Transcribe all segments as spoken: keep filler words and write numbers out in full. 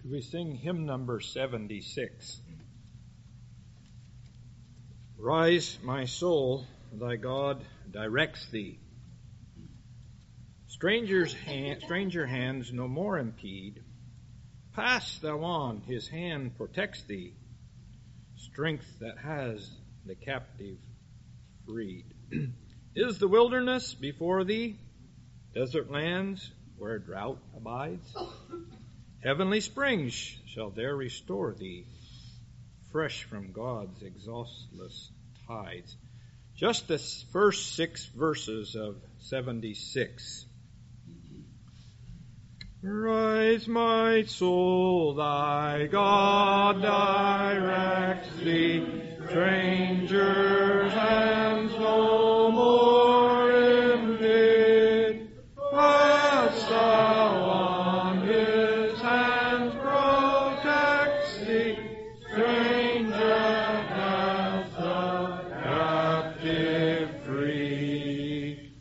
We sing hymn number seventy-six. Rise, my soul, thy God directs thee. Strangers hand, stranger hands no more impede. Pass thou on, his hand protects thee. Strength that has the captive freed. Is the wilderness before thee? Desert lands where drought abides? Heavenly springs shall there restore thee, fresh from God's exhaustless tides. Just the first six verses of seventy-six. Rise, my soul, thy God directs thee, strangers' hands no more invade. Pass thou on, his hands protects thee, stranger hath the captive free.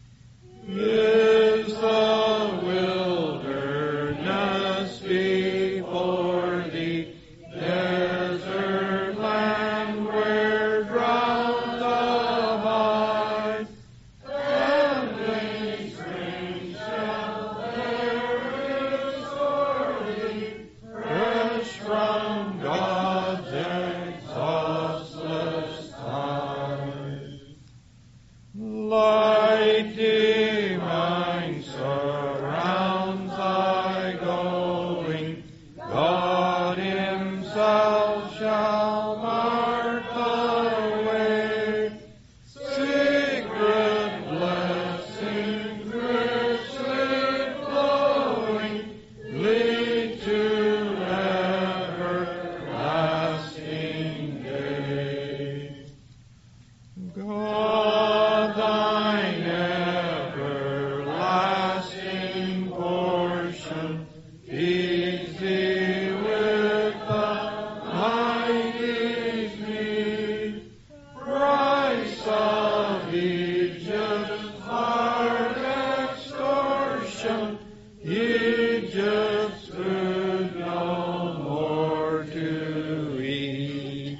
Is the wilderness before thee, desert land where drought abides? Heavenly springs shall there restore thee, fresh from God's exhaustless tide. Light divine surrounds thy going, God himself shall mark the way. Secret blessings richly flowing lead to everlasting day. God, thine everlasting portion, feeds thee with the mighty's meat. Price of Egypt's hard extortion, Egypt's food no more to eat.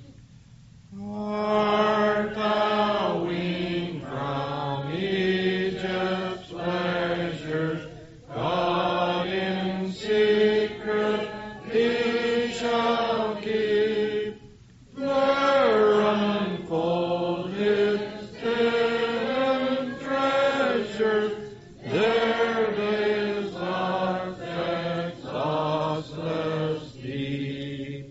Art thou weaned from Egypt's pleasures? God in secret thee shall keep. There unfold his hidden treasures. There lays love's exhaustless deep.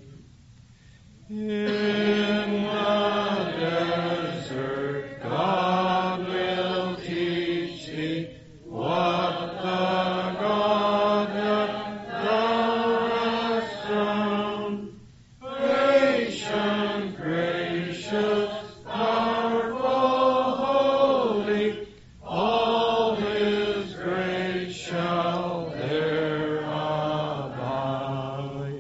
In the desert God will teach thee what the Godhead thou hast found. Patient, gracious, powerful, holy, all his grace shall there abide.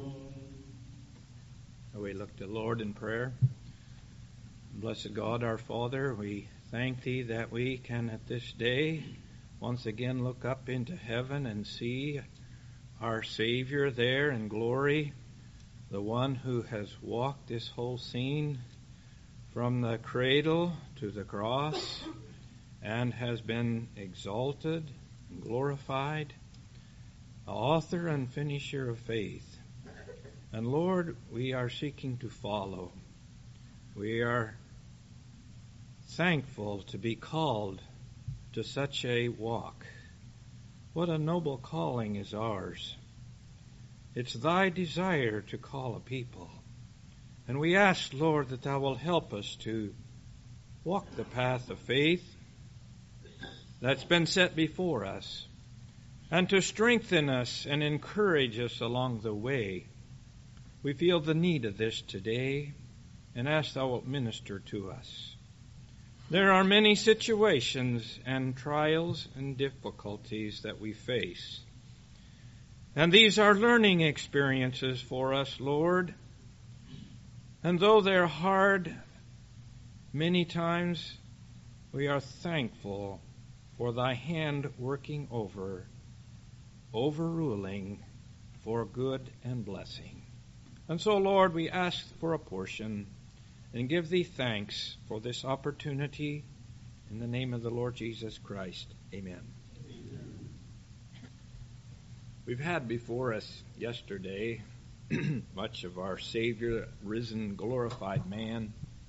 We look to the Lord in prayer. Blessed God, our Father, we thank thee that we can at this day once again look up into heaven and see our Savior there in glory, the one who has walked this whole scene from the cradle to the cross and has been exalted and glorified, the author and finisher of faith. And Lord, we are seeking to follow. We are thankful to be called to such a walk. What a noble calling is ours. It's thy desire to call a people. And we ask, Lord, that thou will help us to walk the path of faith that's been set before us, and to strengthen us and encourage us along the way. We feel the need of this today, and ask thou wilt minister to us. There are many situations and trials and difficulties that we face. And these are learning experiences for us, Lord. And though they're hard, many times we are thankful for thy hand working over, overruling for good and blessing. And so, Lord, we ask for a portion and give thee thanks for this opportunity. In the name of the Lord Jesus Christ, amen. Amen. We've had before us yesterday much of our Savior, risen, glorified man,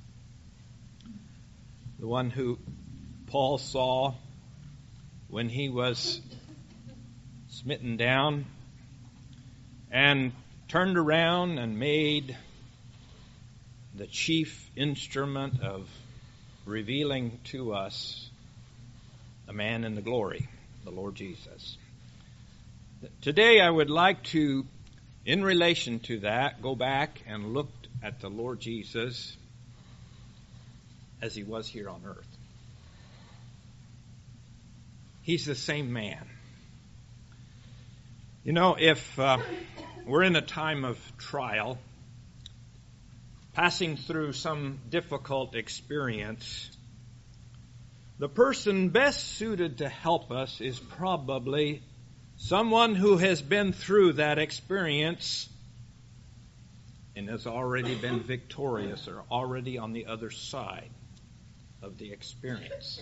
the one who Paul saw when he was smitten down and turned around and made the chief instrument of revealing to us a man in the glory, the Lord Jesus. Today I would like to, in relation to that, go back and look at the Lord Jesus as he was here on earth. He's the same man. You know, if uh, we're in a time of trial, passing through some difficult experience, the person best suited to help us is probably someone who has been through that experience and has already been victorious or already on the other side of the experience.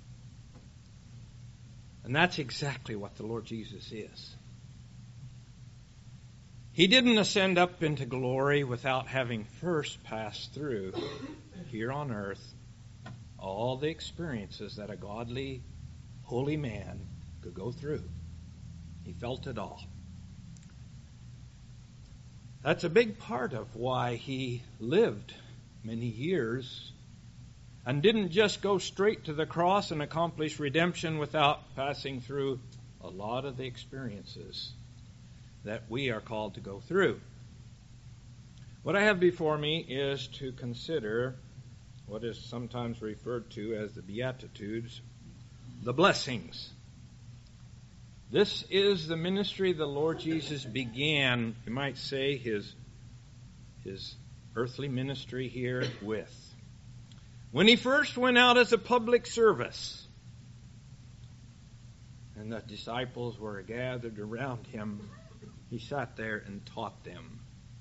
And that's exactly what the Lord Jesus is. He didn't ascend up into glory without having first passed through, here on earth, all the experiences that a godly, holy man could go through. He felt it all. That's a big part of why he lived many years and didn't just go straight to the cross and accomplish redemption without passing through a lot of the experiences that we are called to go through. What I have before me is to consider what is sometimes referred to as the Beatitudes, the blessings. This is the ministry the Lord Jesus began, you might say, his, his earthly ministry here with. When he first went out as a public service, and the disciples were gathered around him, he sat there and taught them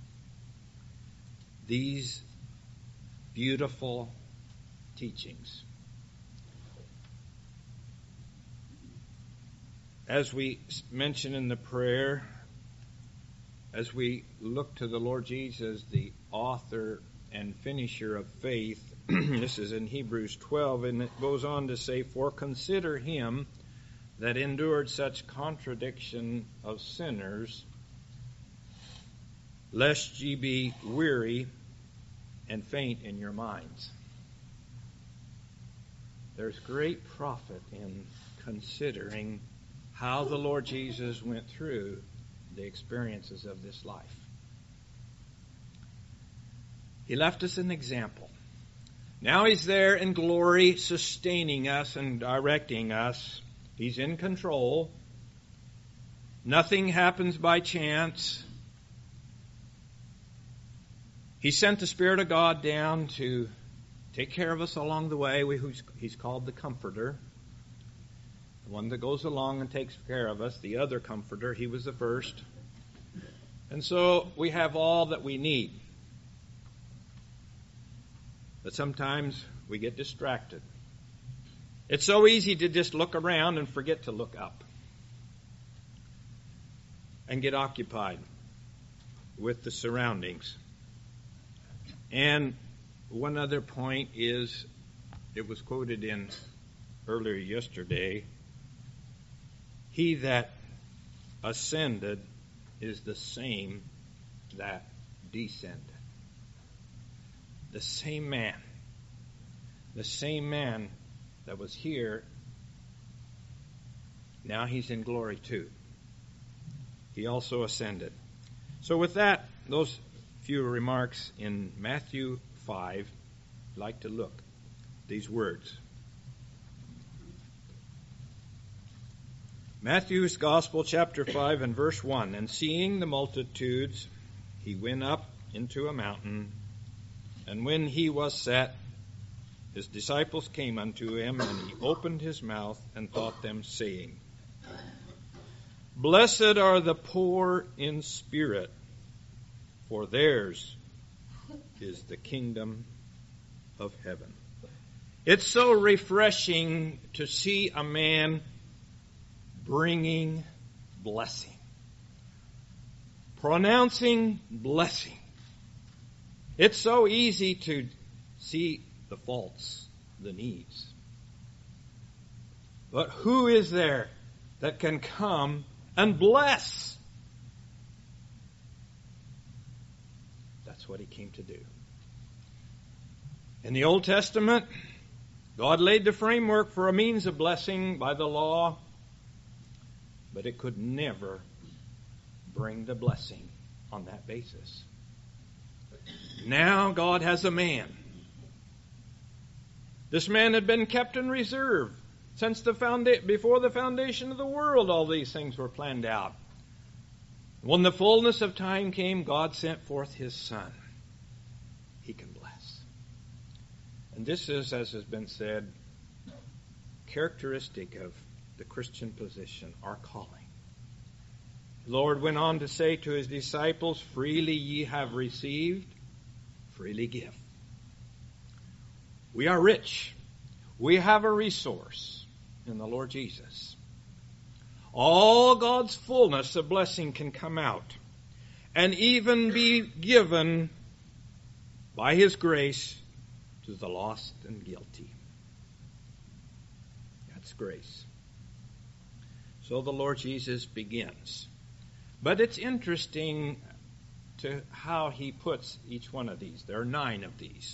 these beautiful teachings. As we mentioned in the prayer, as we look to the Lord Jesus, the author and finisher of faith, this is in Hebrews twelve, and it goes on to say, "For consider him that endured such contradiction of sinners, lest ye be weary and faint in your minds." There's great profit in considering how the Lord Jesus went through the experiences of this life. He left us an example. Now he's there in glory, sustaining us and directing us. He's in control. Nothing happens by chance. He sent the Spirit of God down to take care of us along the way. He's called the Comforter. The one that goes along and takes care of us. The other Comforter, he was the first. And so we have all that we need. But sometimes we get distracted. It's so easy to just look around and forget to look up. And get occupied with the surroundings. And one other point is, it was quoted in earlier yesterday, he that ascended is the same that descended. The same man. The same man that was here, now he's in glory too. He also ascended. So with that, those few remarks in Matthew five, I'd like to look at these words. Matthew's Gospel, chapter five and verse one. "And seeing the multitudes, he went up into a mountain, and when he was set, his disciples came unto him, and he opened his mouth and taught them, saying, Blessed are the poor in spirit, for theirs is the kingdom of heaven. It's so refreshing to see a man bringing blessing, pronouncing blessing. It's so easy to see the faults, the needs. But who is there that can come and bless? That's what he came to do. In the Old Testament, God laid the framework for a means of blessing by the law, but it could never bring the blessing on that basis. Now God has a man. This man had been kept in reserve since the founda- before the foundation of the world. All these things were planned out. When the fullness of time came, God sent forth His Son. He can bless. And this is, as has been said, characteristic of the Christian position, our calling. The Lord went on to say to His disciples, freely ye have received, freely give. We are rich. We have a resource in the Lord Jesus. All God's fullness of blessing can come out and even be given by His grace to the lost and guilty. That's grace. So the Lord Jesus begins. But it's interesting to how He puts each one of these. There are nine of these.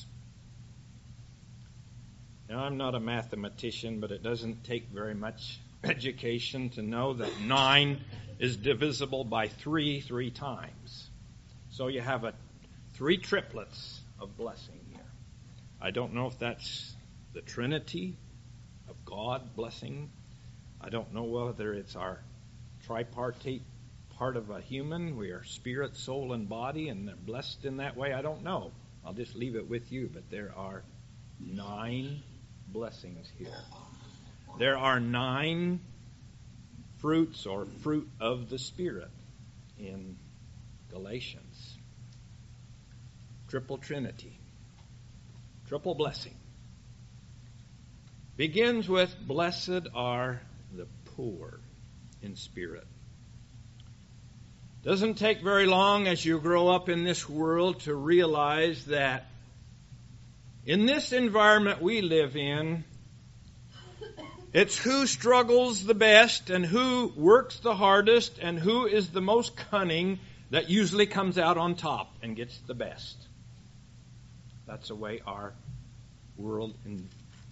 Now, I'm not a mathematician, but it doesn't take very much education to know that nine is divisible by three three times. So you have a three triplets of blessing here. I don't know if that's the Trinity of God blessing. I don't know whether it's our tripartite part of a human. We are spirit, soul, and body, and they're blessed in that way. I don't know. I'll just leave it with you. But there are nine blessings here. There are nine fruits or fruit of the Spirit in Galatians. Triple Trinity. Triple blessing. Begins with, blessed are the poor in spirit. Doesn't take very long as you grow up in this world to realize that in this environment we live in, it's who struggles the best and who works the hardest and who is the most cunning that usually comes out on top and gets the best. That's the way our world in,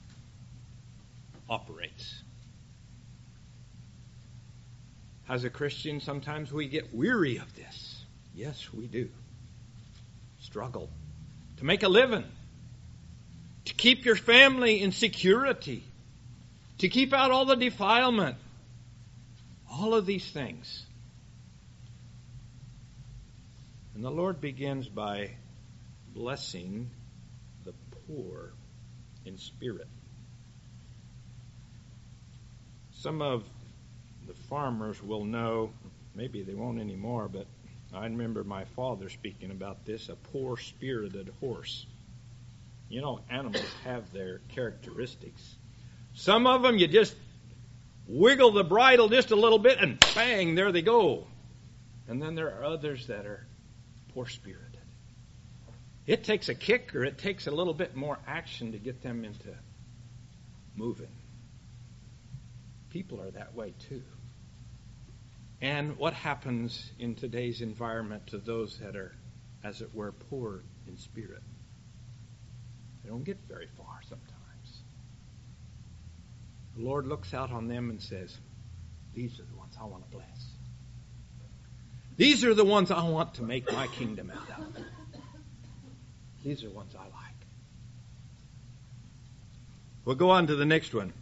operates. As a Christian, sometimes we get weary of this. Yes, we do. Struggle to make a living, to keep your family in security, to keep out all the defilement, all of these things. And the Lord begins by blessing the poor in spirit. Some of the farmers will know, maybe they won't anymore, but I remember my father speaking about this, a poor-spirited horse. You know, animals have their characteristics. Some of them, you just wiggle the bridle just a little bit and bang, there they go. And then there are others that are poor-spirited. It takes a kick or it takes a little bit more action to get them into moving. People are that way too. And what happens in today's environment to those that are, as it were, poor in spirit? They don't get very far sometimes. The Lord looks out on them and says, these are the ones I want to bless. These are the ones I want to make my kingdom out of. These are ones I like. We'll go on to the next one.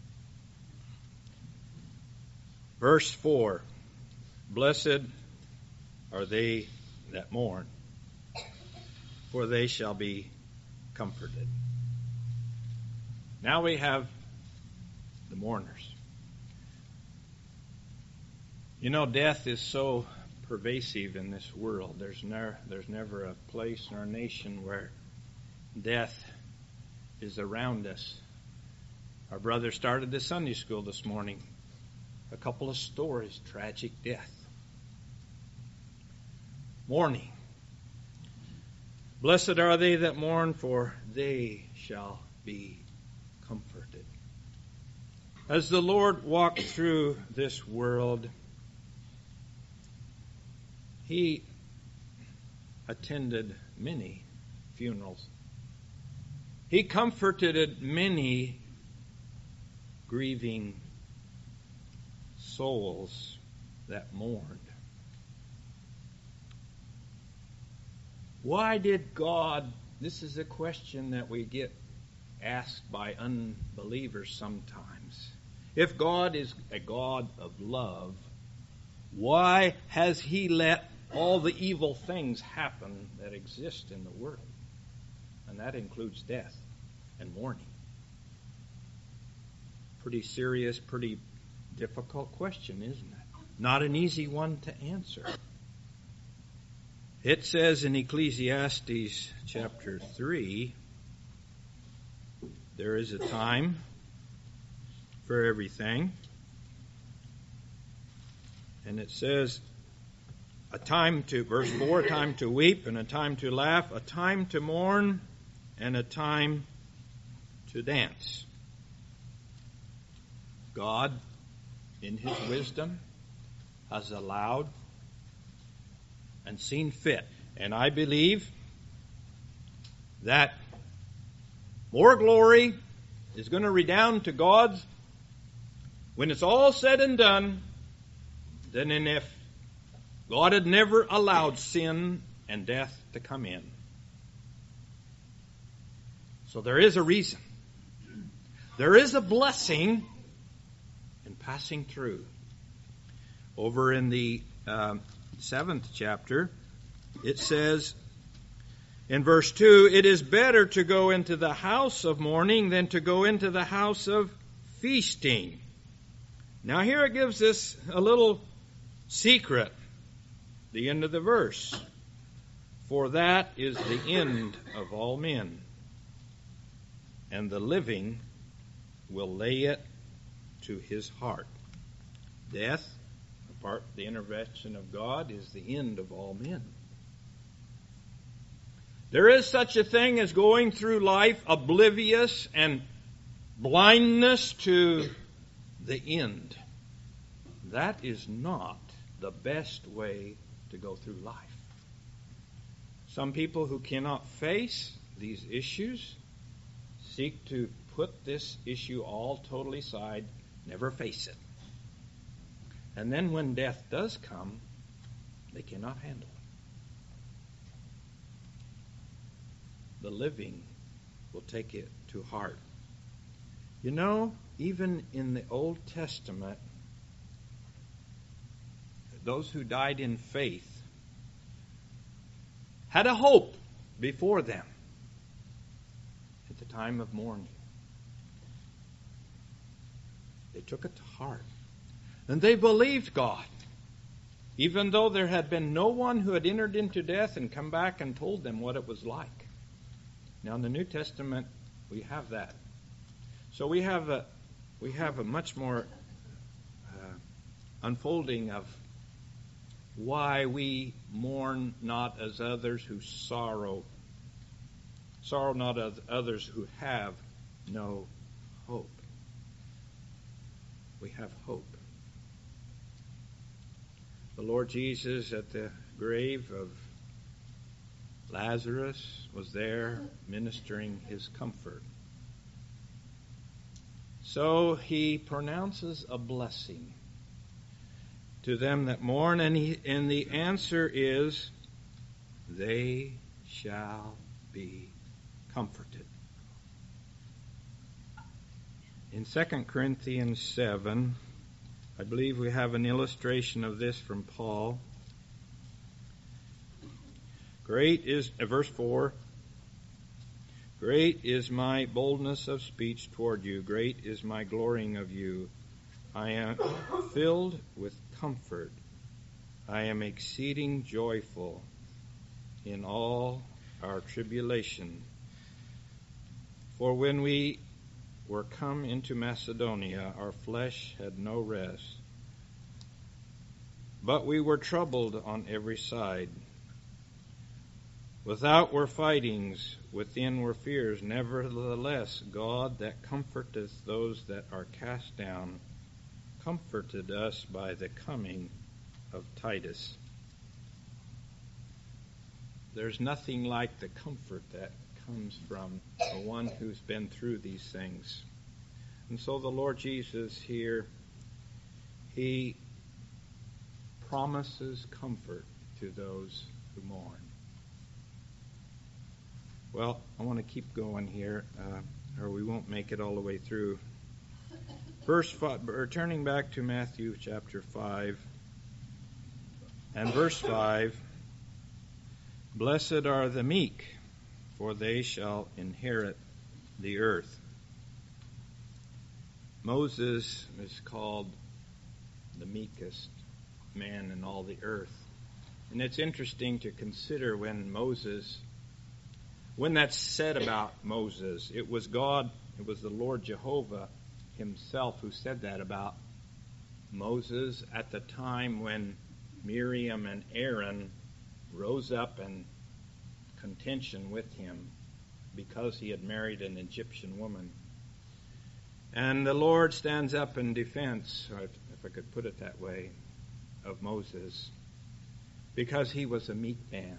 Verse four. Blessed are they that mourn, for they shall be comforted. Now we have the mourners. You know, death is so pervasive in this world. There's never, there's never a place nor a nation where death is around us. Our brother started the Sunday school this morning. A couple of stories, tragic death. Mourning. Blessed are they that mourn, for they shall be comforted. As the Lord walked through this world, He attended many funerals. He comforted many grieving souls that mourned. Why did God, this is a question that we get asked by unbelievers sometimes. If God is a God of love, why has He let all the evil things happen that exist in the world? And that includes death and mourning. Pretty serious, pretty difficult question, isn't it? Not an easy one to answer. It says in Ecclesiastes chapter three, there is a time for everything. And it says, a time to, verse four, a time to weep and a time to laugh, a time to mourn and a time to dance. God, in His wisdom, has allowed and seen fit. And I believe that more glory is going to redound to God when it's all said and done than in if God had never allowed sin and death to come in. So there is a reason. There is a blessing in passing through. Over in the uh, seventh chapter, it says in verse two, it is better to go into the house of mourning than to go into the house of feasting. Now here it gives us a little secret, the end of the verse. For that is the end of all men, and the living will lay it to his heart. Death, apart from the intervention of God, is the end of all men. There is such a thing as going through life oblivious and blindness to the end. That is not the best way to go through life. Some people who cannot face these issues seek to put this issue all totally aside, never face it. And then when death does come, they cannot handle it. The living will take it to heart. You know, even in the Old Testament, those who died in faith had a hope before them at the time of mourning. They took it to heart. And they believed God, even though there had been no one who had entered into death and come back and told them what it was like. Now in the New Testament, we have that. So we have a, we have a much more uh, unfolding of why we mourn not as others who sorrow, sorrow not as others who have no hope. We have hope. The Lord Jesus at the grave of Lazarus was there ministering his comfort. So he pronounces a blessing to them that mourn, and, he, and the answer is, they shall be comforted. In Second Corinthians seven, I believe we have an illustration of this from Paul. Great is, uh, verse four, great is my boldness of speech toward you. Great is my glorying of you. I am filled with comfort. I am exceeding joyful in all our tribulation. For when we were come into Macedonia, our flesh had no rest, but we were troubled on every side. Without were fightings, within were fears. Nevertheless, God that comforteth those that are cast down, comforted us by the coming of Titus. There's nothing like the comfort that comes from the one who's been through these things. And so the Lord Jesus here, he promises comfort to those who mourn. Well, I want to keep going here, uh, or we won't make it all the way through. Verse five, or turning back to Matthew chapter five, and verse five, Blessed are the meek, for they shall inherit the earth. Moses is called the meekest man in all the earth. And it's interesting to consider when Moses, when that's said about Moses, it was God, it was the Lord Jehovah himself who said that about Moses at the time when Miriam and Aaron rose up in contention with him because he had married an Egyptian woman. And the Lord stands up in defense, or if, if I could put it that way, of Moses, because he was a meek man.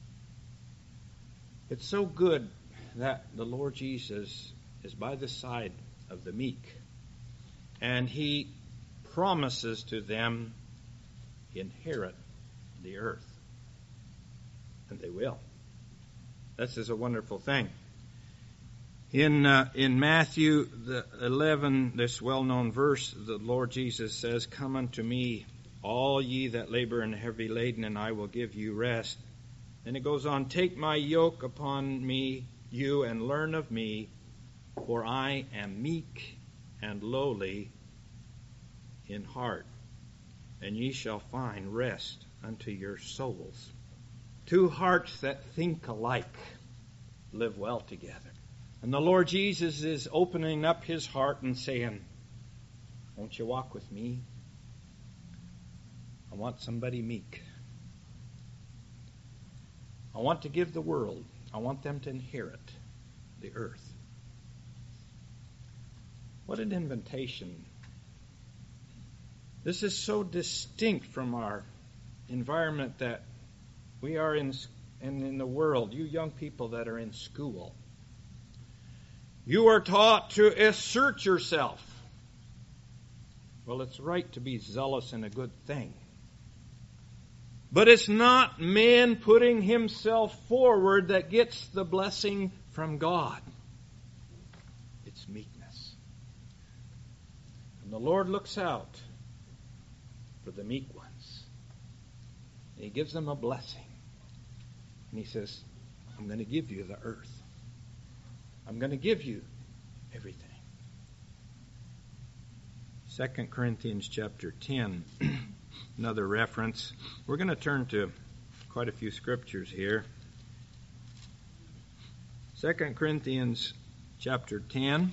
It's so good that the Lord Jesus is by the side of the meek, and he promises to them inherit the earth. And they will. This is a wonderful thing. In uh, in Matthew the eleven, this well-known verse, the Lord Jesus says, Come unto me, all ye that labor and are heavy laden, and I will give you rest. And it goes on, Take my yoke upon me, you, and learn of me, for I am meek and lowly in heart, and ye shall find rest unto your souls. Two hearts that think alike live well together. And the Lord Jesus is opening up his heart and saying, Won't you walk with me? I want somebody meek. I want to give the world, I want them to inherit the earth. What an invitation. This is so distinct from our environment that we are in, in, in the world, you young people that are in school. You are taught to assert yourself. Well, it's right to be zealous in a good thing. But it's not man putting himself forward that gets the blessing from God. It's meekness. And the Lord looks out for the meek ones. And he gives them a blessing. And he says, I'm going to give you the earth. I'm going to give you everything. Second Corinthians chapter ten, another reference. We're going to turn to quite a few scriptures here. Second Corinthians chapter ten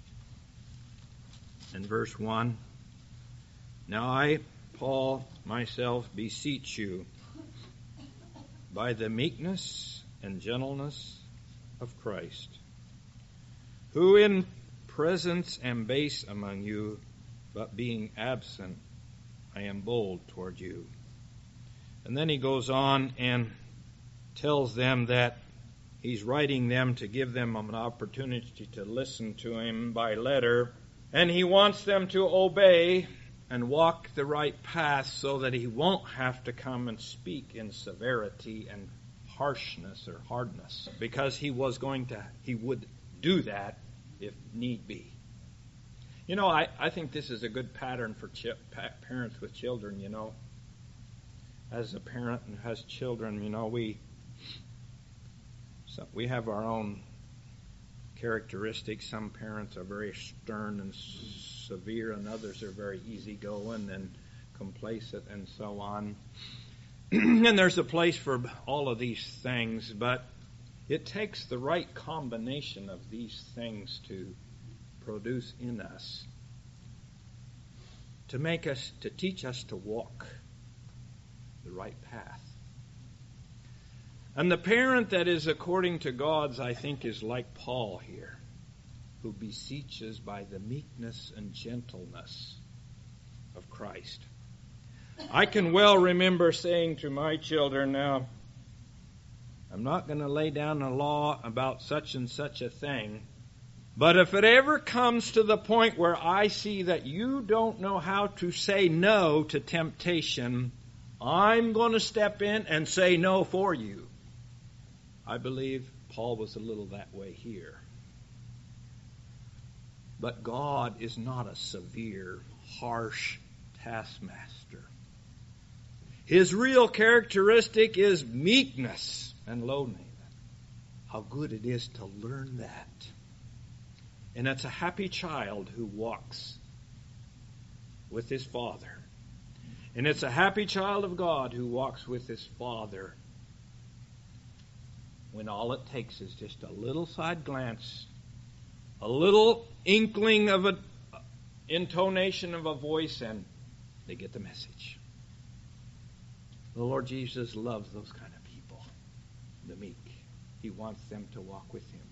and verse one. Now I, Paul, myself beseech you, by the meekness and gentleness of Christ, who in presence am base among you, but being absent, I am bold toward you. And then he goes on and tells them that he's writing them to give them an opportunity to listen to him by letter. And he wants them to obey and walk the right path so that he won't have to come and speak in severity and harshness or hardness. Because he was going to, he would do that if need be. You know, I, I think this is a good pattern for ch- pa- parents with children, you know. As a parent and has children, you know, we so we have our own characteristics. Some parents are very stern and severe, and others are very easygoing and complacent, and so on. And there's a place for all of these things, but it takes the right combination of these things to produce in us, to make us, to teach us to walk the right path. And the parent that is according to God's, I think, is like Paul here, who beseeches by the meekness and gentleness of Christ. I can well remember saying to my children, now, I'm not going to lay down a law about such and such a thing, but if it ever comes to the point where I see that you don't know how to say no to temptation, I'm going to step in and say no for you. I believe Paul was a little that way here. But God is not a severe, harsh taskmaster. His real characteristic is meekness and lowliness. How good it is to learn that. And it's a happy child who walks with his Father. And it's a happy child of God who walks with his Father when all it takes is just a little side glance, a little inkling of an intonation of a voice, and they get the message. The Lord Jesus loves those kind of people, the meek. He wants them to walk with him.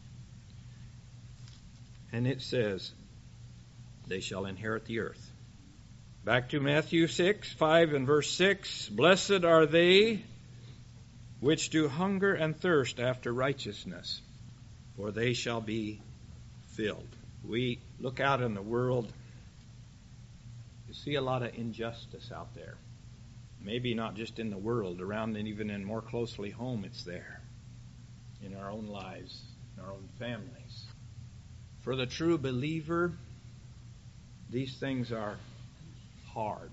And it says, they shall inherit the earth. Back to Matthew six, five and verse six. Blessed are they which do hunger and thirst after righteousness, for they shall be filled. We look out in the world, you see a lot of injustice out there. Maybe not just in the world, around and even in more closely home, it's there. In our own lives, in our own families. For the true believer, these things are hard.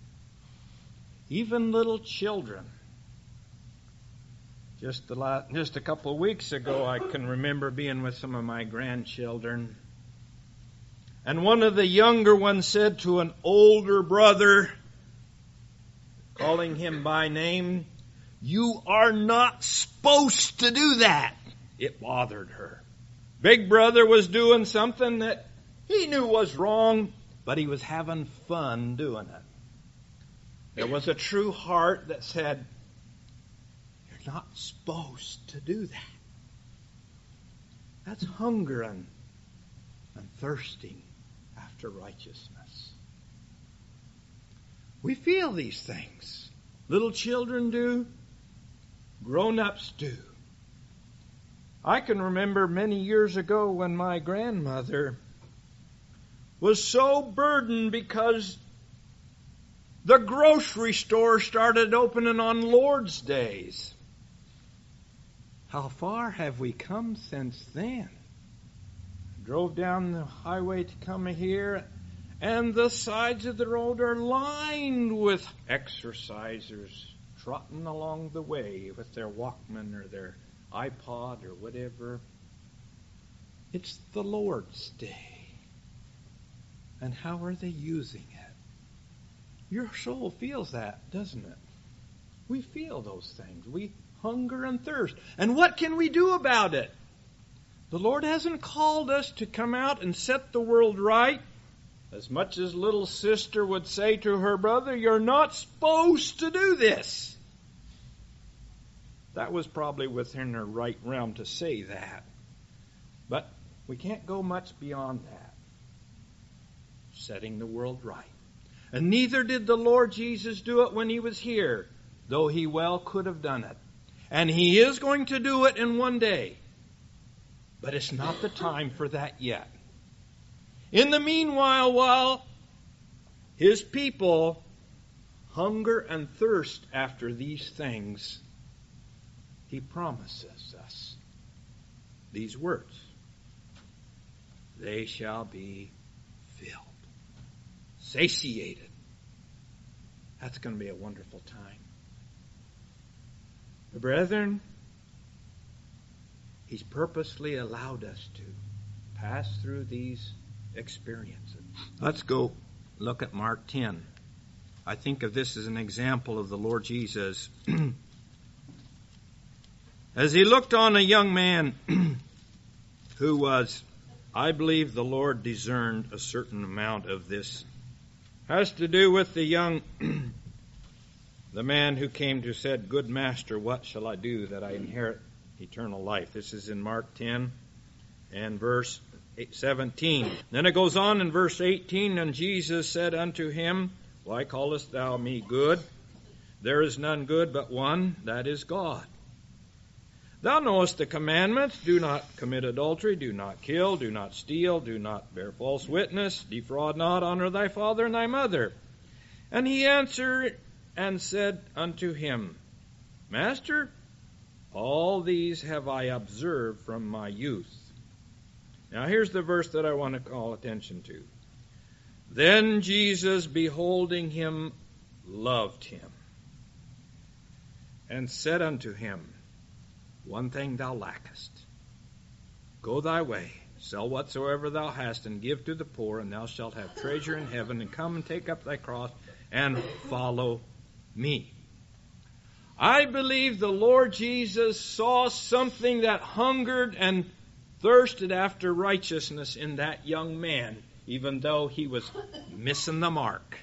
Even little children. Just the last, just a couple of weeks ago, I can remember being with some of my grandchildren. And one of the younger ones said to an older brother, calling him by name, "You are not supposed to do that." It bothered her. Big brother was doing something that he knew was wrong, but he was having fun doing it. There was a true heart that said, you're not supposed to do that. That's hunger and, and thirsting after righteousness. We feel these things. Little children do. Grown-ups do. I can remember many years ago when my grandmother was so burdened because the grocery store started opening on Lord's days. How far have we come since then? I drove down the highway to come here, and the sides of the road are lined with exercisers trotting along the way with their Walkman or their iPod or whatever. It's the Lord's Day. And how are they using it? Your soul feels that, doesn't it? We feel those things. We hunger and thirst. And what can we do about it? The Lord hasn't called us to come out and set the world right. As much as little sister would say to her brother, you're not supposed to do this. That was probably within her right realm to say that. But we can't go much beyond that. Setting the world right. And neither did the Lord Jesus do it when he was here, though he well could have done it. And he is going to do it in one day. But it's not the time for that yet. In the meanwhile, while his people hunger and thirst after these things, he promises us these words. They shall be filled. Satiated. That's going to be a wonderful time. But brethren, he's purposely allowed us to pass through these experiences. Let's go look at Mark ten. I think of this as an example of the Lord Jesus. As he looked on a young man who was, I believe the Lord discerned a certain amount of this. Has to do with the young, the man who came to said, "Good master, what shall I do that I inherit eternal life?" This is in Mark ten and verse seventeen. Then it goes on in verse eighteen, "And Jesus said unto him, Why callest thou me good? There is none good but one, that is God. Thou knowest the commandments, do not commit adultery, do not kill, do not steal, do not bear false witness, defraud not, honor thy father and thy mother. And he answered and said unto him, Master, all these have I observed from my youth. Now here's the verse that I want to call attention to. Then Jesus, beholding him, loved him, and said unto him, One thing thou lackest. Go thy way, sell whatsoever thou hast, and give to the poor, and thou shalt have treasure in heaven, and come and take up thy cross, and follow me. I believe the Lord Jesus saw something that hungered and thirsted after righteousness in that young man, even though he was missing the mark.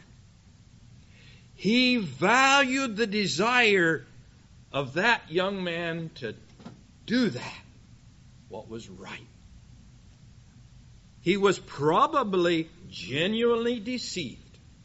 He valued the desire of that young man to do that, what was right. He was probably genuinely deceived.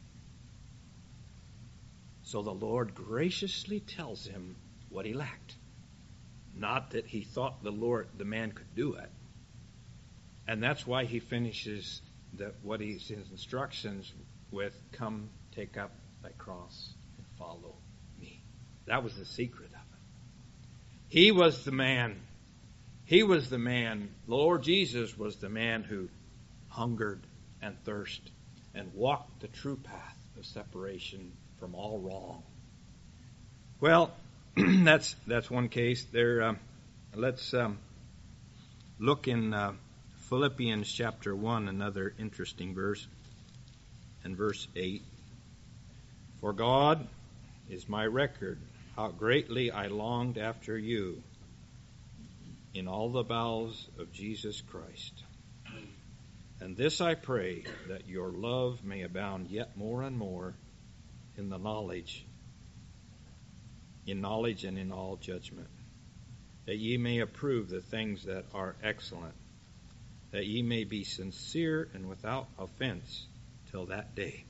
So the Lord graciously tells him what he lacked. Not that he thought the Lord, the man could do it. And that's why he finishes the, what he's his instructions with, come take up thy cross and follow me. That was the secret of it. He was the man. He was the man. The Lord Jesus was the man who hungered and thirsted and walked the true path of separation from all wrong. Well, that's that's one case. There. Um, let's um, look in uh, Philippians chapter one, another interesting verse, and verse eight. For God is my record, how greatly I longed after you in all the bowels of Jesus Christ. And this I pray, that your love may abound yet more and more in the knowledge, in knowledge and in all judgment, that ye may approve the things that are excellent, that ye may be sincere and without offense till that day.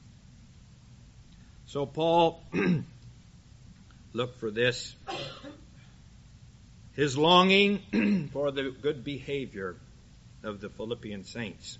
So Paul looked for this, his longing for the good behavior of the Philippian saints.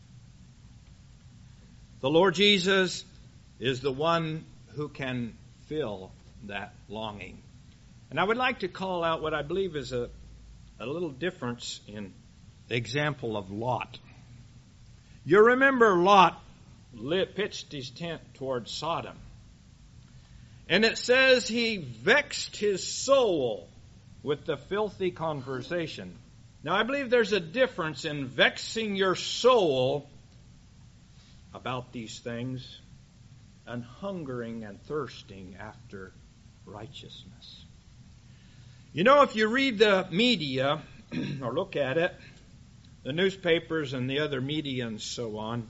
The Lord Jesus is the one who can fill that longing. And I would like to call out what I believe is a, a little difference in the example of Lot. You remember Lot lit, pitched his tent towards Sodom. And it says he vexed his soul with the filthy conversation. Now I believe there's a difference in vexing your soul about these things and hungering and thirsting after righteousness. You know, if you read the media or look at it, the newspapers and the other media and so on,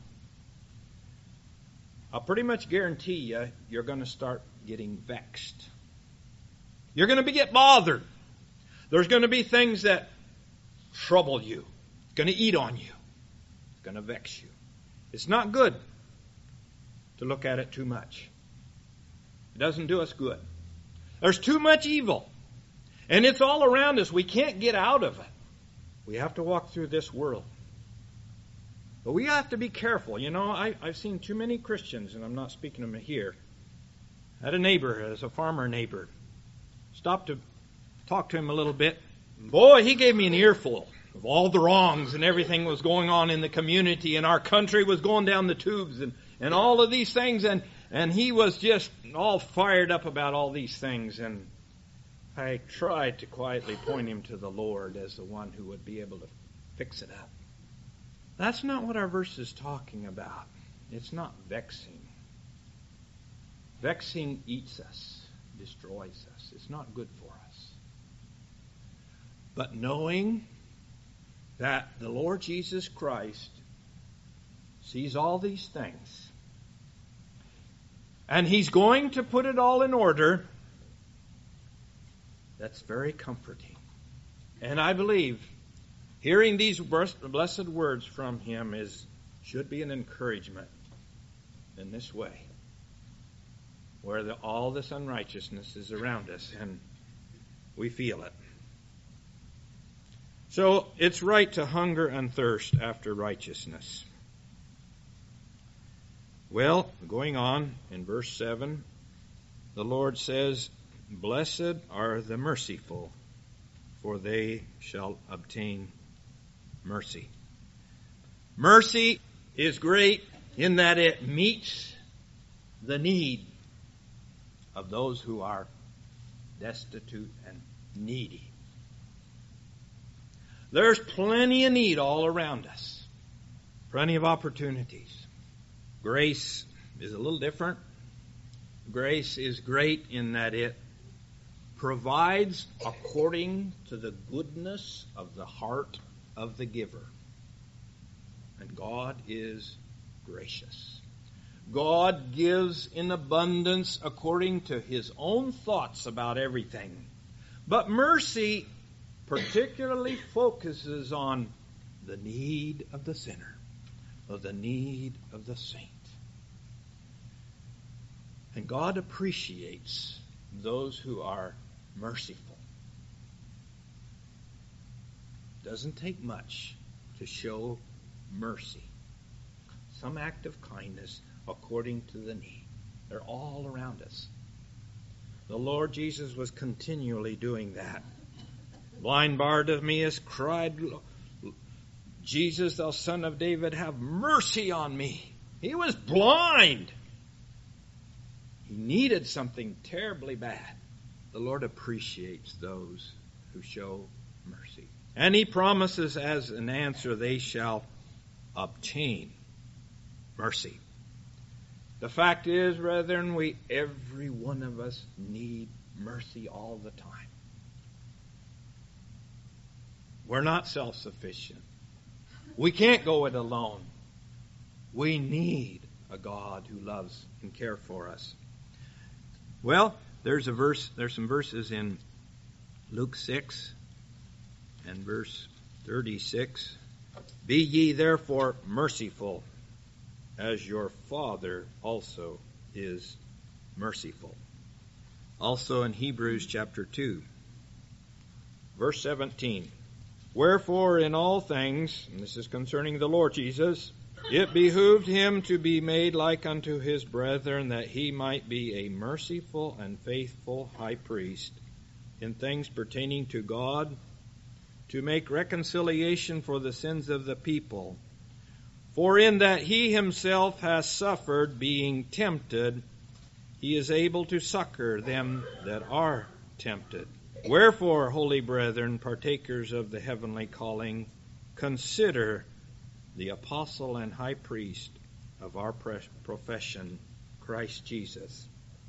I'll pretty much guarantee you, you're going to start getting vexed. You're going to be get bothered. There's going to be things that trouble you. It's going to eat on you. It's going to vex you. It's not good to look at it too much. It doesn't do us good. There's too much evil. And it's all around us. We can't get out of it. We have to walk through this world. But we have to be careful. You know, I, I've seen too many Christians, and I'm not speaking of them here. I had a neighbor, as a farmer neighbor. Stopped to talk to him a little bit. Boy, he gave me an earful of all the wrongs and everything was going on in the community, and our country was going down the tubes, and, and all of these things. And, and he was just all fired up about all these things. And I tried to quietly point him to the Lord as the one who would be able to fix it up. That's not what our verse is talking about. It's not vexing. Vexing eats us, destroys us. It's not good for us. But knowing that the Lord Jesus Christ sees all these things, and He's going to put it all in order, that's very comforting. And I believe hearing these blessed words from Him is should be an encouragement in this way, where the, all this unrighteousness is around us and we feel it. So it's right to hunger and thirst after righteousness. Well, going on in verse seven, the Lord says, "Blessed are the merciful, for they shall obtain mercy." Mercy is great in that it meets the need of those who are destitute and needy. There's plenty of need all around us. Plenty of opportunities. Grace is a little different. Grace is great in that it provides according to the goodness of the heart of the giver. And God is gracious. God gives in abundance according to His own thoughts about everything. But mercy particularly focuses on the need of the sinner, or the need of the saint. And God appreciates those who are merciful. Doesn't take much to show mercy. Some act of kindness according to the need. They're all around us. The Lord Jesus was continually doing that. Blind Bartimaeus cried, "Jesus, thou Son of David, have mercy on me." He was blind. He needed something terribly bad. The Lord appreciates those who show mercy. And He promises as an answer, they shall obtain mercy. The fact is, brethren, we, every one of us, need mercy all the time. We're not self-sufficient. We can't go it alone. We need a God who loves and cares for us. Well, there's a verse. There's some verses in Luke six and verse thirty-six. "Be ye therefore merciful, as your Father also is merciful." Also in Hebrews chapter two, verse seventeen. "Wherefore in all things," and this is concerning the Lord Jesus, "it behooved Him to be made like unto His brethren, that He might be a merciful and faithful high priest in things pertaining to God, to make reconciliation for the sins of the people. For in that He Himself has suffered, being tempted, He is able to succor them that are tempted. Wherefore, holy brethren, partakers of the heavenly calling, consider the apostle and high priest of our profession, Christ Jesus."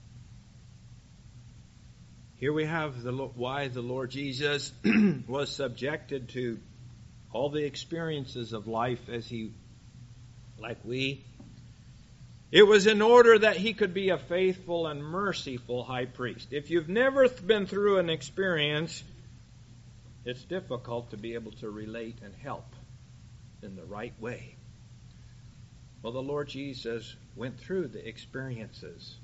Here we have the, why the Lord Jesus was subjected to all the experiences of life as He, like we. It was in order that He could be a faithful and merciful high priest. If you've never been through an experience, it's difficult to be able to relate and help in the right way. Well, the Lord Jesus went through the experiences.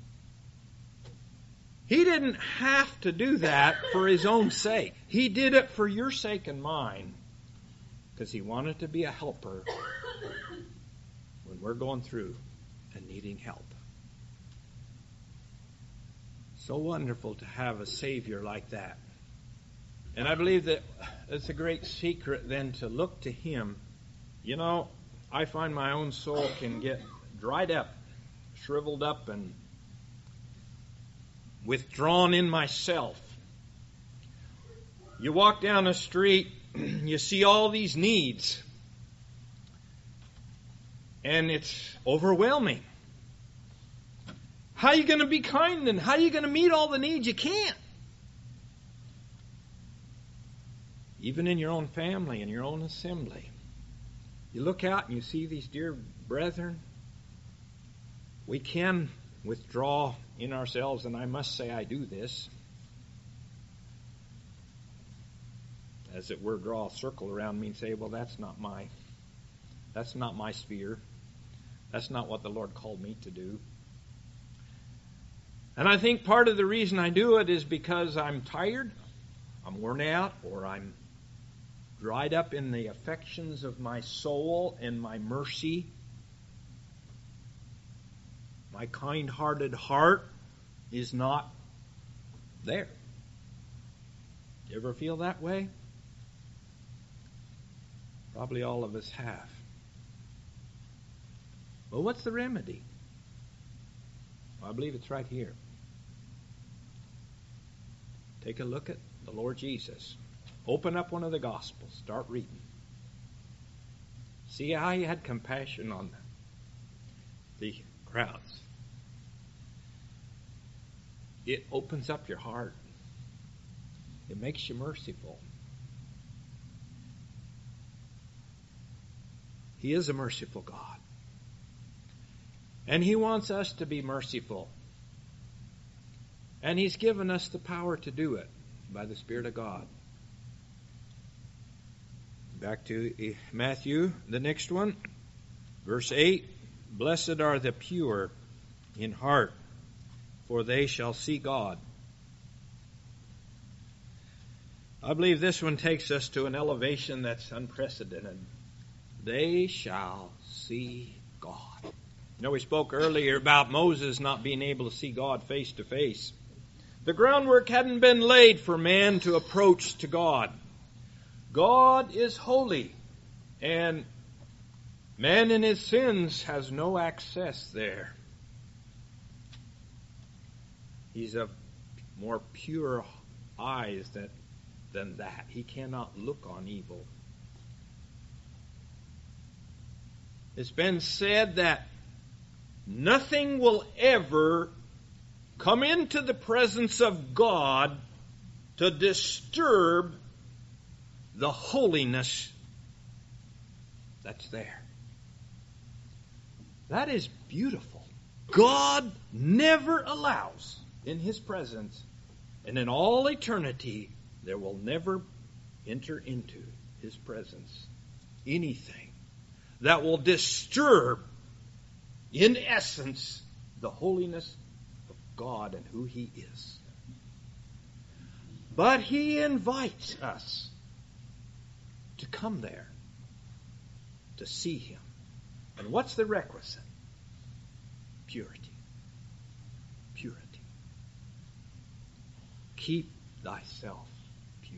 He didn't have to do that for His own sake. He did it for your sake and mine, because He wanted to be a helper when we're going through and needing help. So wonderful to have a Savior like that. And I believe that it's a great secret then to look to Him. You know, I find my own soul can get dried up, shriveled up, and withdrawn in myself. You walk down the street, you see all these needs, and it's overwhelming. How are you going to be kind then? How are you going to meet all the needs? You can't. Even in your own family, in your own assembly. You look out and you see these dear brethren. We can withdraw in ourselves, and I must say I do this. As it were, draw a circle around me and say, well, that's not my, that's not my sphere. That's not what the Lord called me to do. And I think part of the reason I do it is because I'm tired, I'm worn out, or I'm dried up in the affections of my soul and my mercy. My kind-hearted heart is not there. You ever feel that way? Probably all of us have. Well, what's the remedy? Well, I believe it's right here. Take a look at the Lord Jesus. Open up one of the Gospels. Start reading. See how he had compassion on the crowds. It opens up your heart. It makes you merciful. He is a merciful God. And he wants us to be merciful. And he's given us the power to do it by the Spirit of God. Back to Matthew, the next one. Verse eight. Blessed are the pure in heart, for they shall see God. I believe this one takes us to an elevation that's unprecedented. They shall see God. You know, we spoke earlier about Moses not being able to see God face to face. The groundwork hadn't been laid for man to approach to God. God is holy, and man in his sins has no access there. He's of more pure eyes than, than that. He cannot look on evil. It's been said that nothing will ever come into the presence of God to disturb the holiness that's there. That is beautiful. God never allows in his presence, and in all eternity, there will never enter into his presence anything that will disturb, in essence, the holiness of God and who he is. But he invites us to come there, to see him. And what's the requisite? Purity. Purity. Keep thyself pure.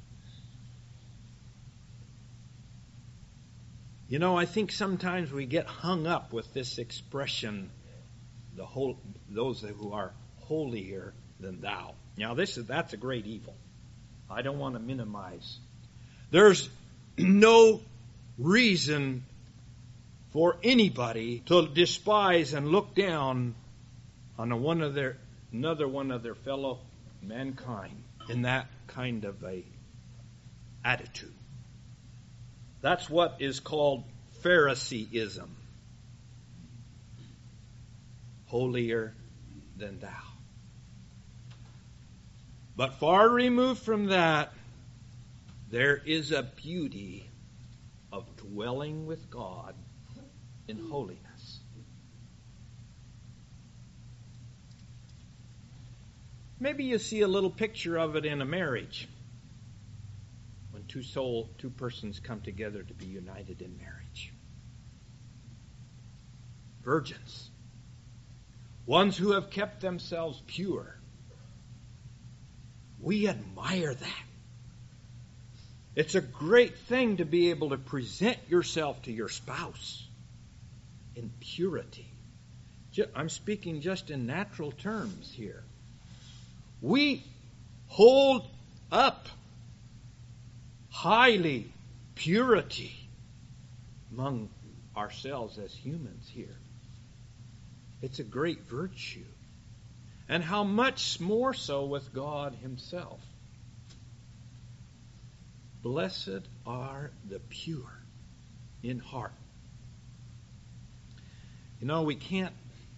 You know, I think sometimes we get hung up with this expression, the whole, those who are holier than thou. Now, this is that's a great evil. I don't want to minimize. There's no reason for anybody to despise and look down on a one of their another one of their fellow mankind in that kind of a attitude. That's what is called Phariseeism. Holier than thou. But far removed from that, there is a beauty of dwelling with God in holiness. Maybe you see a little picture of it in a marriage. When two soul, two persons come together to be united in marriage. Virgins. Ones who have kept themselves pure. We admire that. It's a great thing to be able to present yourself to your spouse in purity. I'm speaking just in natural terms here. We hold up highly purity among ourselves as humans here. It's a great virtue. And how much more so with God himself. Blessed are the pure in heart. You know, we can't.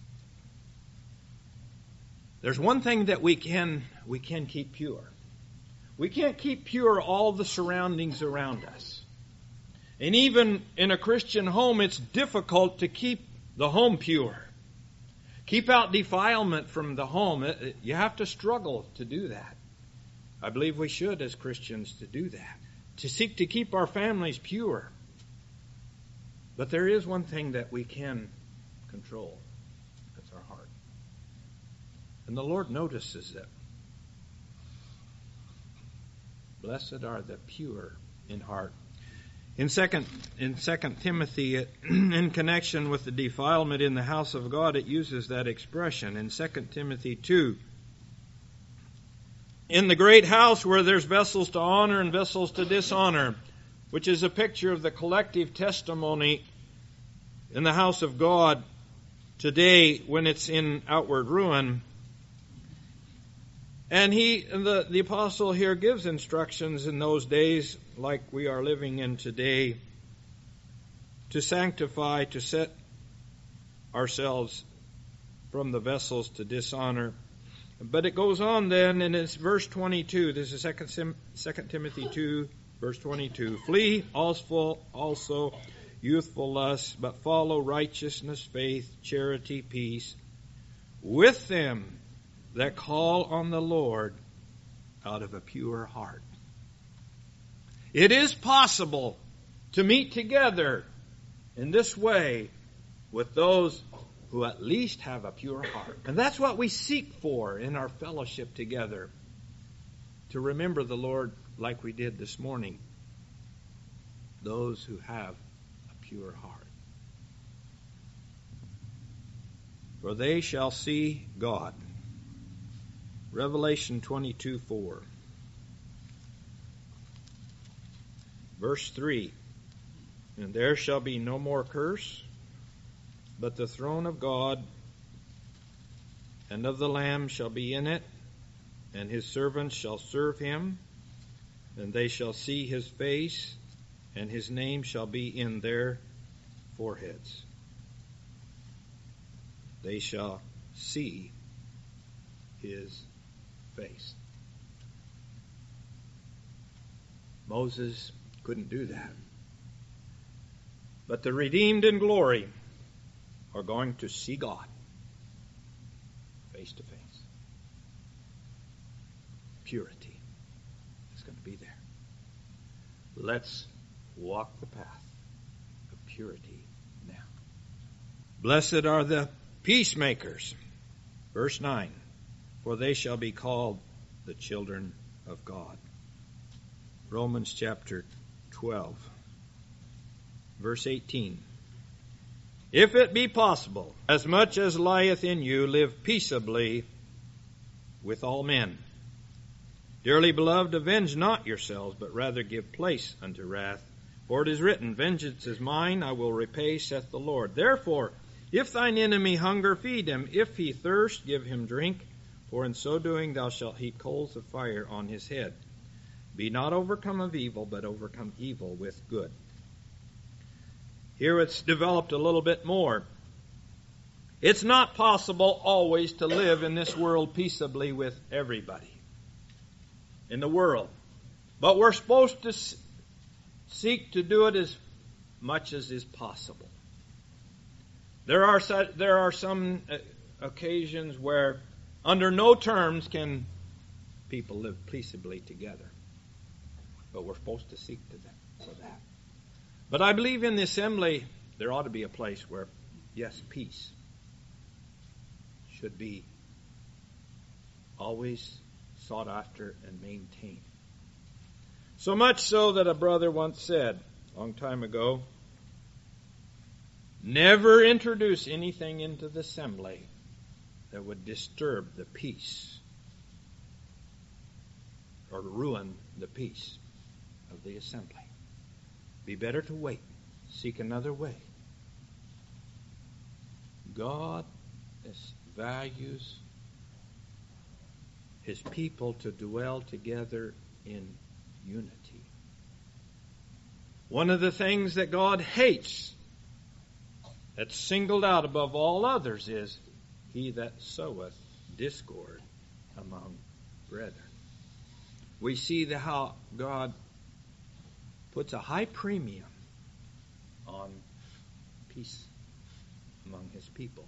There's one thing that we can we can keep pure. We can't keep pure all the surroundings around us. And even in a Christian home, it's difficult to keep the home pure. Keep out defilement from the home. You have to struggle to do that. I believe we should as Christians to do that. To seek to keep our families pure. But there is one thing that we can control. That's our heart. And the Lord notices it. Blessed are the pure in heart. In second, in Second Timothy, in connection with the defilement in the house of God, it uses that expression. In Second Timothy two, in the great house where there's vessels to honor and vessels to dishonor, which is a picture of the collective testimony in the house of God today when it's in outward ruin. And he, the, the apostle here gives instructions in those days, like we are living in today, to sanctify, to set ourselves from the vessels to dishonor. But it goes on then, and it's verse twenty-two. This is Second Timothy two, verse twenty-two. Flee also, also youthful lusts, but follow righteousness, faith, charity, peace, with them that call on the Lord out of a pure heart. It is possible to meet together in this way with those who at least have a pure heart. And that's what we seek for in our fellowship together. To remember the Lord like we did this morning. Those who have a pure heart. For they shall see God. Revelation twenty-two four. Verse three. And there shall be no more curse, but the throne of God and of the Lamb shall be in it, and his servants shall serve him, and they shall see his face, and his name shall be in their foreheads. They shall see his face. Moses couldn't do that. But the redeemed in glory are going to see God face to face. Purity is going to be there. Let's walk the path of purity now. Blessed are the peacemakers. Verse nine. For they shall be called the children of God. Romans chapter twelve. Verse eighteen. If it be possible, as much as lieth in you, live peaceably with all men. Dearly beloved, avenge not yourselves, but rather give place unto wrath. For it is written, Vengeance is mine, I will repay, saith the Lord. Therefore, if thine enemy hunger, feed him. If he thirst, give him drink. For in so doing thou shalt heap coals of fire on his head. Be not overcome of evil, but overcome evil with good. Here it's developed a little bit more. It's not possible always to live in this world peaceably with everybody in the world. But we're supposed to seek to do it as much as is possible. There are, there are some occasions where under no terms can people live peaceably together. But we're supposed to seek to that, for that. But I believe in the assembly there ought to be a place where, yes, peace should be always sought after and maintained. So much so that a brother once said, a long time ago, never introduce anything into the assembly that would disturb the peace or ruin the peace of the assembly. Be better to wait, seek another way. God values his people to dwell together in unity. One of the things that God hates, that's singled out above all others, is he that soweth discord among brethren. We see the, how God puts a high premium on peace among his people.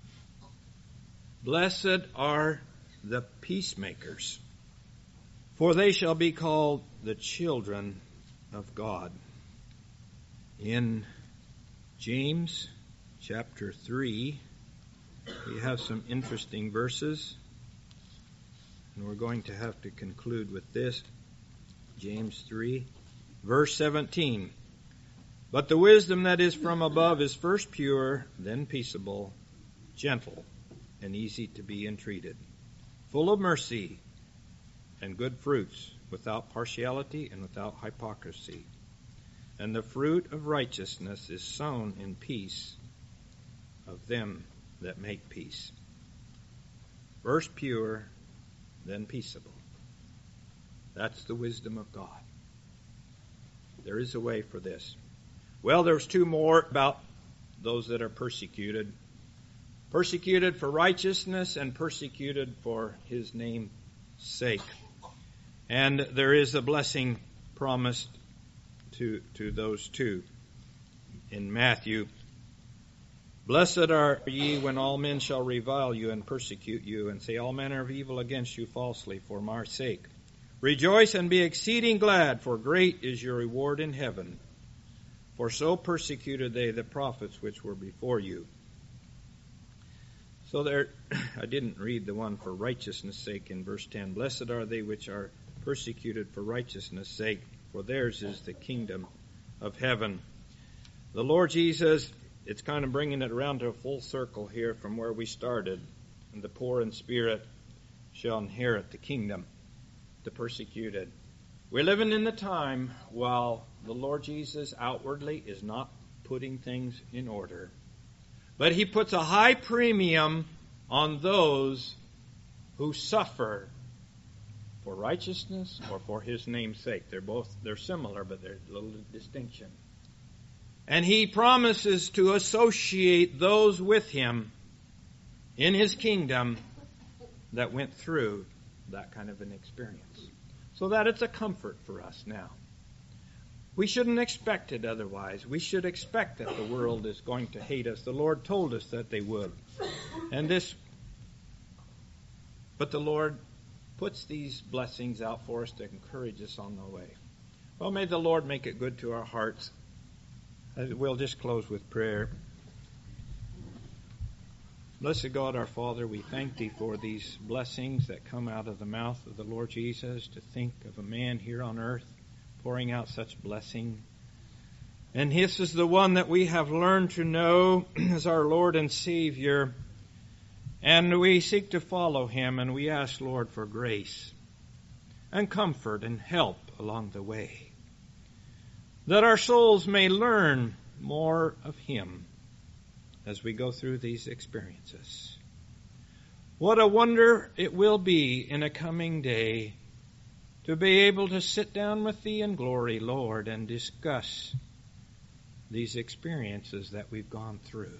Blessed are the peacemakers, for they shall be called the children of God. In James chapter three, we have some interesting verses, and we're going to have to conclude with this. James three, verse seventeen. But the wisdom that is from above is first pure, then peaceable, gentle, and easy to be entreated, full of mercy and good fruits, without partiality and without hypocrisy. And the fruit of righteousness is sown in peace of them that make peace. First pure, then peaceable. That's the wisdom of God. There is a way for this. Well, there's two more about those that are persecuted. Persecuted for righteousness and persecuted for his name's sake. And there is a blessing promised to, to those two. In Matthew, blessed are ye when all men shall revile you and persecute you, and say all manner of evil against you falsely for my sake. Rejoice and be exceeding glad, for great is your reward in heaven. For so persecuted they the prophets which were before you. So there, I didn't read the one for righteousness' sake in verse ten. Blessed are they which are persecuted for righteousness' sake, for theirs is the kingdom of heaven. The Lord Jesus, it's kind of bringing it around to a full circle here from where we started. And the poor in spirit shall inherit the kingdom, the persecuted. We're living in the time while the Lord Jesus outwardly is not putting things in order, but he puts a high premium on those who suffer for righteousness or for his name's sake. They're both, they're similar, but there's a little distinction. And he promises to associate those with him in his kingdom that went through that kind of an experience. So that it's a comfort for us now. We shouldn't expect it otherwise. We should expect that the world is going to hate us. The Lord told us that they would. And this, but the Lord puts these blessings out for us to encourage us on the way. Well, may the Lord make it good to our hearts. We'll just close with prayer. Blessed God, our Father, we thank thee for these blessings that come out of the mouth of the Lord Jesus, to think of a man here on earth pouring out such blessing. And this is the one that we have learned to know as our Lord and Savior. And we seek to follow him, and we ask, Lord, for grace and comfort and help along the way, that our souls may learn more of him as we go through these experiences. What a wonder it will be in a coming day to be able to sit down with thee in glory, Lord, and discuss these experiences that we've gone through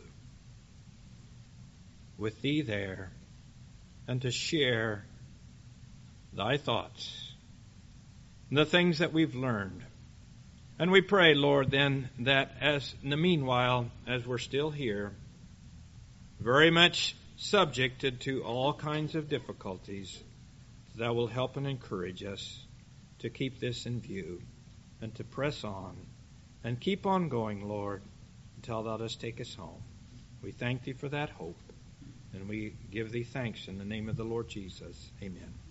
with thee there, and to share thy thoughts and the things that we've learned. And we pray, Lord, then, that as in the meanwhile, as we're still here, very much subjected to all kinds of difficulties, thou will help and encourage us to keep this in view and to press on and keep on going, Lord, until thou dost take us home. We thank thee for that hope, and we give thee thanks in the name of the Lord Jesus. Amen.